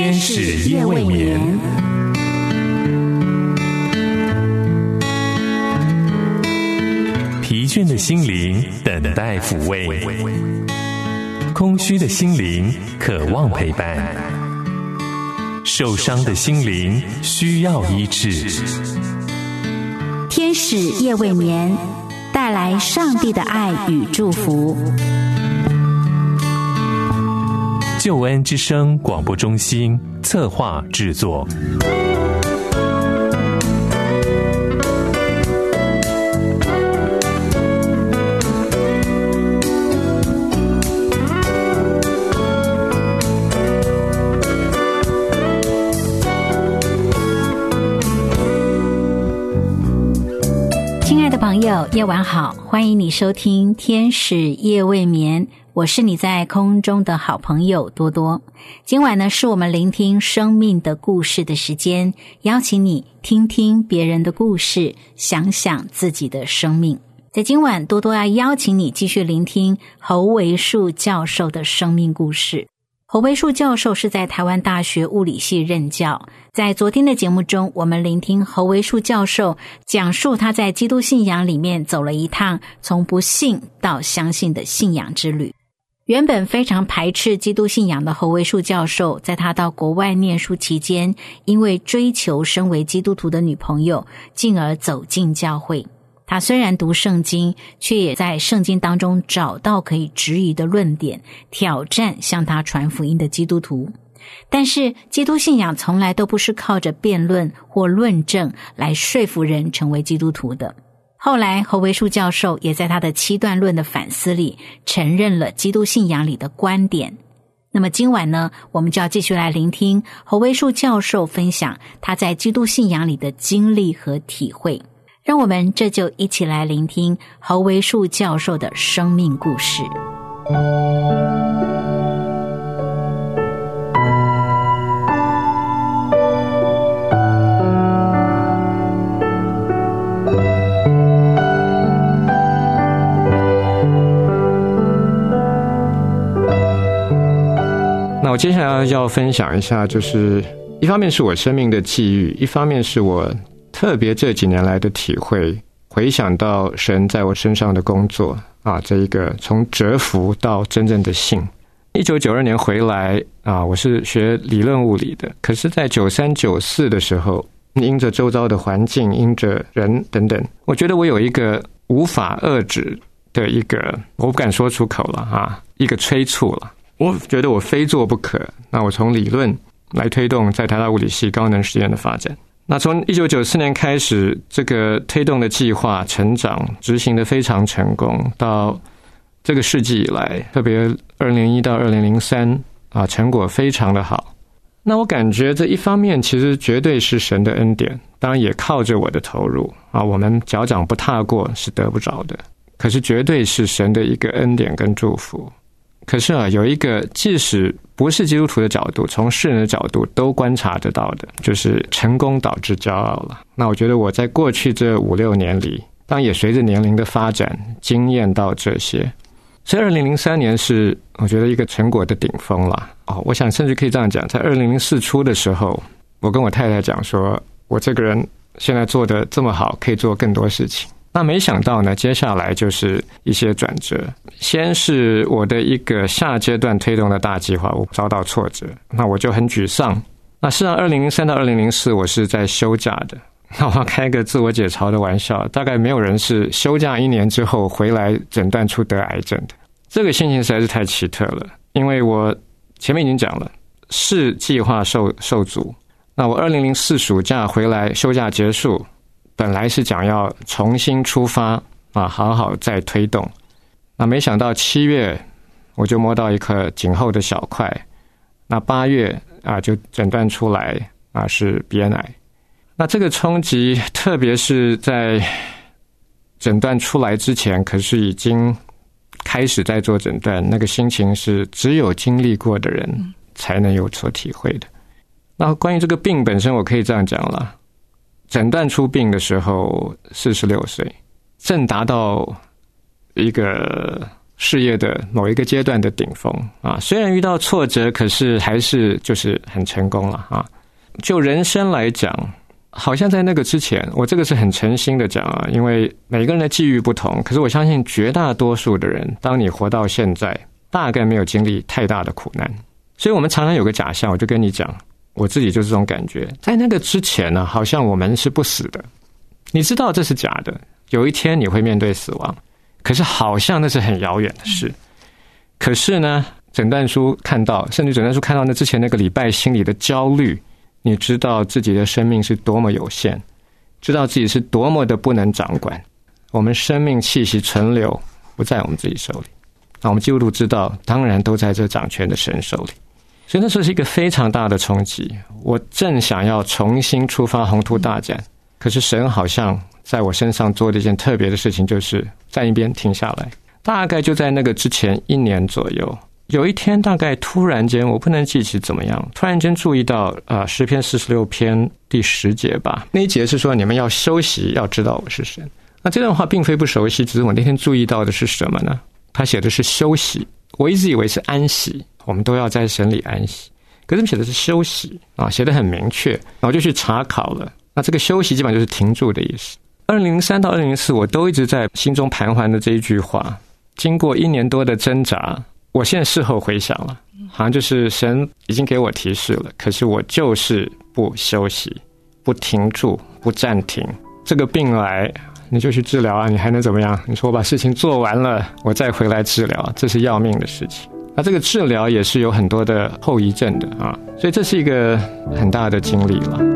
天使夜未眠。疲倦的心灵等待抚慰，空虚的心灵渴望陪伴，受伤的心灵需要医治。 天使夜未眠，带来上帝的爱与祝福。 救恩之声广播中心策划制作。 亲爱的朋友，夜晚好，欢迎你收听天使夜未眠，我是你在空中的好朋友多多。今晚呢，是我们聆听生命的故事的时间，邀请你听听别人的故事，想想自己的生命。在今晚，多多要邀请你继续聆听侯维树教授的生命故事。侯维树教授是在台湾大学物理系任教。在昨天的节目中，我们聆听侯维树教授讲述他在基督信仰里面走了一趟从不信到相信的信仰之旅。原本非常排斥基督信仰的侯维树教授，在他到国外念书期间，因为追求身为基督徒的女朋友，进而走进教会。他虽然读圣经，却也在圣经当中找到可以质疑的论点，挑战向他传福音的基督徒。但是基督信仰从来都不是靠着辩论或论证来说服人成为基督徒的。后来侯维树教授也在他的7段论的反思里承认了基督信仰里的观点。那么今晚呢，我们就要继续来聆听侯维树教授分享他在基督信仰里的经历和体会。让我们这就一起来聆听侯维树教授的生命故事。 那我接下来要分享一下，就是一方面是我生命的际遇，一方面是我特别这几年来的体会，回想到神在我身上的工作啊，这一个从折服到真正的信。1992年回来啊，我是学理论物理的，可是在93、94的时候，因着周遭的环境，因着人等等，我觉得我有一个无法遏制的一个，我不敢说出口了啊，一个催促了。我觉得我非做不可，那我从理论来推动在台大物理系高能实验的发展。那从1994年开始，这个推动的计划成长执行的非常成功，到这个世纪以来，特别2001到2003啊，成果非常的好。那我感觉这一方面其实绝对是神的恩典，当然也靠着我的投入啊，我们脚掌不踏过是得不着的，可是绝对是神的一个恩典跟祝福。可是啊，有一个即使不是基督徒的角度，从世人的角度都观察得到的，就是成功导致骄傲了。那我觉得我在过去这5、6年里，当然也随着年龄的发展经验到这些，所以2003年是我觉得一个成果的顶峰了。我想甚至可以这样讲，在2004初的时候，我跟我太太讲说，我这个人现在做得这么好，可以做更多事情。那没想到呢，接下来就是一些转折。先是我的一个下阶段推动的大计划，我遭到挫折，那我就很沮丧。那事实上2003到2004我是在休假的。那我要开个自我解嘲的玩笑，大概没有人是休假1年之后回来诊断出得癌症的。这个心情实在是太奇特了，因为我前面已经讲了，是计划受阻。那我2004暑假回来，休假结束，本来是讲要重新出发啊，好好再推动。那没想到7月我就摸到一颗颈后的小块，那8月啊就诊断出来啊是鼻咽癌。那这个冲击，特别是在诊断出来之前，可是已经开始在做诊断，那个心情是只有经历过的人才能有所体会的。那关于这个病本身，我可以这样讲了。诊断出病的时候46岁，正达到一个事业的某一个阶段的顶峰啊，虽然遇到挫折，可是还是就是很成功了啊。就人生来讲，好像在那个之前，我这个是很诚心的讲啊，因为每个人的际遇不同，可是我相信绝大多数的人，当你活到现在，大概没有经历太大的苦难。所以我们常常有个假象，我就跟你讲，我自己就是这种感觉，在那个之前呢，好像我们是不死的，你知道这是假的，有一天你会面对死亡，可是好像那是很遥远的事。可是呢，诊断书看到，甚至诊断书看到那之前那个礼拜心里的焦虑，你知道自己的生命是多么有限，知道自己是多么的不能掌管，我们生命气息存留不在我们自己手里。那我们基督徒知道，当然都在这掌权的神手里。所以那时候是一个非常大的冲击，我正想要重新出发宏图大展，可是神好像在我身上做了一件特别的事情，就是在一边停下来。大概就在那个之前1年左右，有一天大概突然间，我不能记起怎么样，突然间注意到诗篇46篇第10节吧，那一节是说你们要休息，要知道我是神。那这段话并非不熟悉，只是我那天注意到的是什么呢？他写的是休息，我一直以为是安息，我们都要在神里安息，可是写的是休息啊，写得很明确，然后就去查考了。那这个休息基本上就是停住的意思。2003到2004我都一直在心中盘桓的这一句话，经过1年多的挣扎，我现在事后回想了，好像就是神已经给我提示了，可是我就是不休息，不停住，不暂停。这个病来你就去治疗啊，你还能怎么样？你说我把事情做完了，我再回来治疗，这是要命的事情。那这个治疗也是有很多的后遗症的啊，所以这是一个很大的经历了。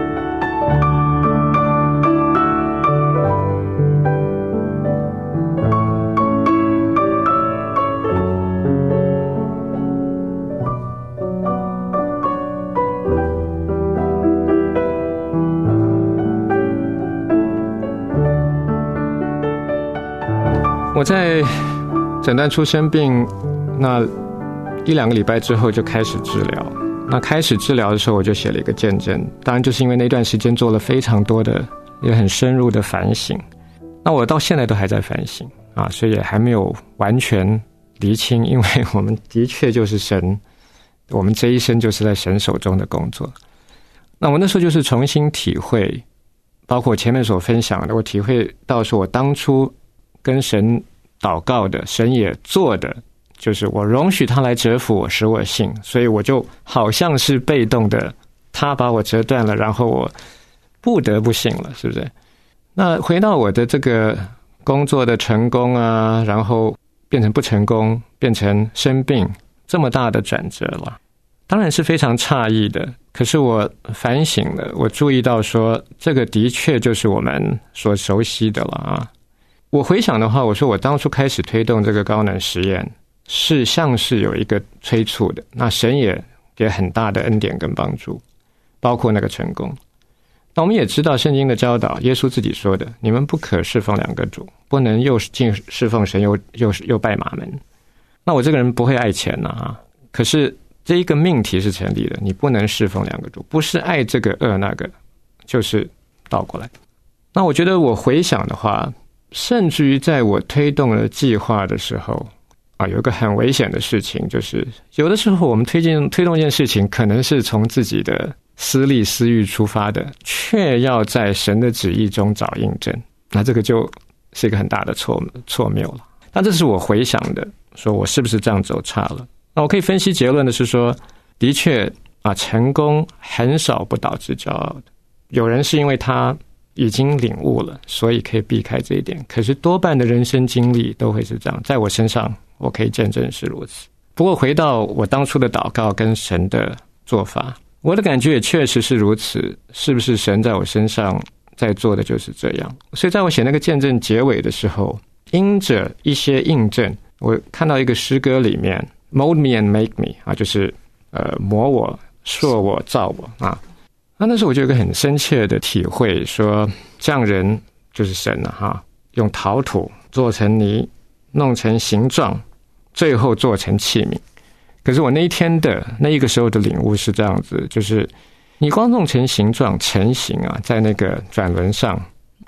我在诊断出生病那1-2个礼拜之后就开始治疗。那开始治疗的时候，我就写了一个见证，当然就是因为那段时间做了非常多的也很深入的反省。那我到现在都还在反省啊，所以也还没有完全厘清，因为我们的确就是神，我们这一生就是在神手中的工作。那我那时候就是重新体会，包括我前面所分享的，我体会到说我当初跟神祷告的，神也做的，就是我容许他来折服我，使我信，所以我就好像是被动的，他把我折断了，然后我不得不信了，是不是？那回到我的这个工作的成功啊，然后变成不成功，变成生病，这么大的转折了，当然是非常诧异的。可是我反省了，我注意到说，这个的确就是我们所熟悉的了啊。我回想的话，我说我当初开始推动这个高能实验，是像是有一个催促的，那神也给很大的恩典跟帮助，包括那个成功。那我们也知道圣经的教导，耶稣自己说的，你们不可侍奉2个主，不能又尽侍奉神又拜马门。那我这个人不会爱钱啊，可是这一个命题是成立的，你不能侍奉2个主，不是爱这个恶那个，就是倒过来。那我觉得我回想的话，甚至于在我推动了计划的时候啊，有一个很危险的事情，就是有的时候我们推动一件事情，可能是从自己的私利私欲出发的，却要在神的旨意中找印证，那这个就是一个很大的错谬了。那这是我回想的，说我是不是这样走差了？那我可以分析结论的是说，的确啊，成功很少不导致骄傲的。有人是因为他已经领悟了，所以可以避开这一点，可是多半的人生经历都会是这样，在我身上我可以见证是如此。不过回到我当初的祷告跟神的做法，我的感觉也确实是如此，是不是神在我身上在做的就是这样？所以在我写那个见证结尾的时候，因着一些印证，我看到一个诗歌里面 mold me and make me 啊，就是磨我塑我造我啊。那时候我就有一个很深切的体会，说匠人就是神了哈，用陶土做成泥，弄成形状，最后做成器皿。可是我那一天的那一个时候的领悟是这样子，就是你光弄成形状成型啊，在那个转轮上，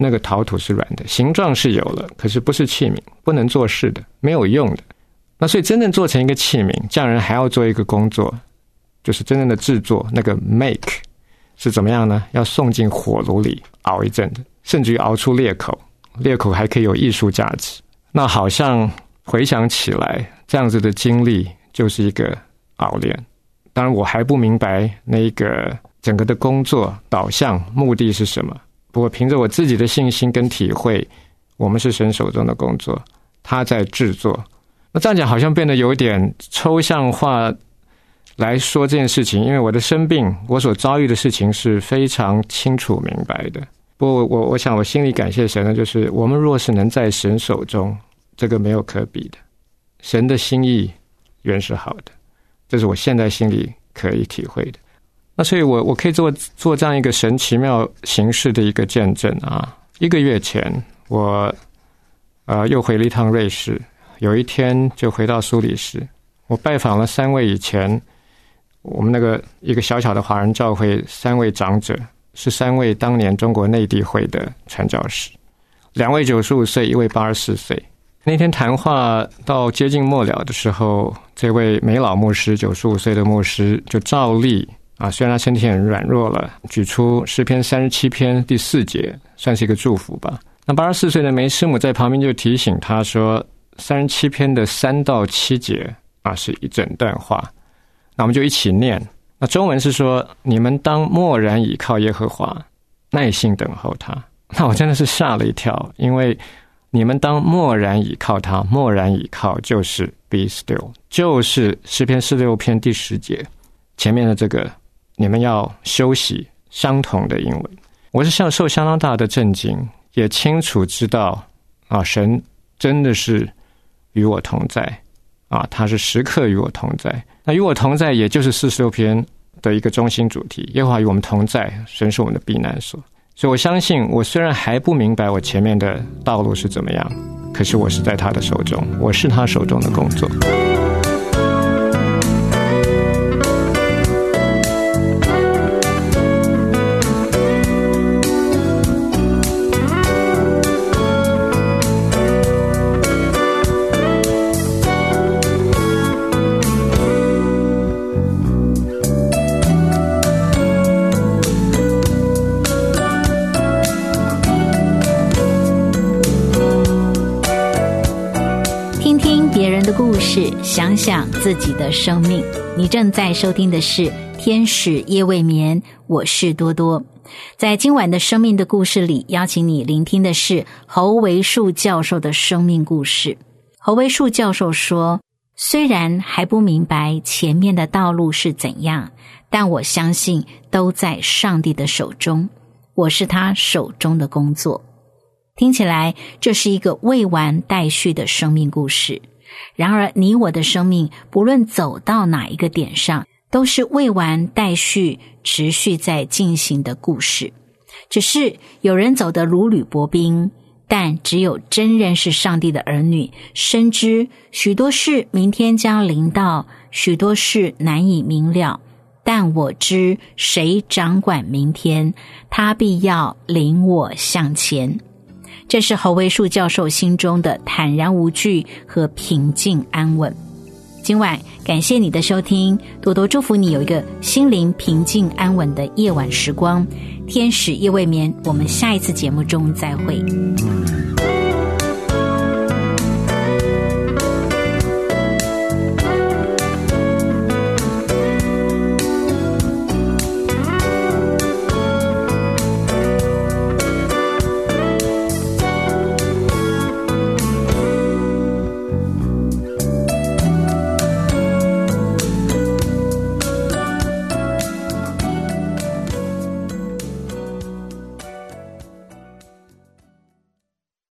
那个陶土是软的，形状是有了，可是不是器皿，不能做事的，没有用的。那所以真正做成一个器皿，匠人还要做一个工作，就是真正的制作，那个 make 是怎么样呢？要送进火炉里熬一阵子，甚至于熬出裂口，裂口还可以有艺术价值。那好像回想起来，这样子的经历就是一个熬炼。当然我还不明白那个整个的工作导向目的是什么，不过凭着我自己的信心跟体会，我们是神手中的工作，他在制作。那这样讲好像变得有点抽象化来说这件事情，因为我的生病，我所遭遇的事情是非常清楚明白的。不过我想我心里感谢神呢，就是我们若是能在神手中，这个没有可比的，神的心意原是好的，这是我现在心里可以体会的。那所以我可以做这样一个神奇妙形式的一个见证啊。1个月前我又回了一趟瑞士，有一天就回到苏黎世，我拜访了3位以前我们那个一个小小的华人教会3位长者，是3位当年中国内地会的传教士，2位95岁，1位84岁。那天谈话到接近末了的时候，这位梅老牧师95岁的牧师就照例虽然他身体很软弱了，举出诗篇37篇第4节，算是一个祝福吧。那84岁的梅师母在旁边就提醒他说，37篇的3到7节是一整段话，那我们就一起念。那中文是说，你们当默然倚靠耶和华，耐心等候他。那我真的是吓了一跳，因为你们当默然倚靠他，默然倚靠就是 be still， 就是诗篇46篇第10节前面的这个你们要休息，相同的英文。我是受相当大的震惊，也清楚知道神真的是与我同在他是时刻与我同在。那与我同在也就是46篇的一个中心主题，耶和华与我们同在，神是我们的避难所。所以我相信，我虽然还不明白我前面的道路是怎么样，可是我是在他的手中，我是他手中的工作。 想想自己的生命。你正在收听的是天使夜未眠，我是多多。在今晚的生命的故事里，邀请你聆听的是侯维树教授的生命故事。侯维树教授说，虽然还不明白前面的道路是怎样，但我相信都在上帝的手中，我是他手中的工作。听起来这是一个未完待续的生命故事。然而你我的生命不论走到哪一个点上，都是未完待续持续在进行的故事。只是有人走得如履薄冰，但只有真认识上帝的儿女深知许多事明天将临到，许多事难以明了，但我知谁掌管明天，他必要领我向前。这是侯维树教授心中的坦然无惧和平静安稳。今晚感谢你的收听，多多祝福你有一个心灵平静安稳的夜晚时光。天使夜未眠，我们下一次节目中再会。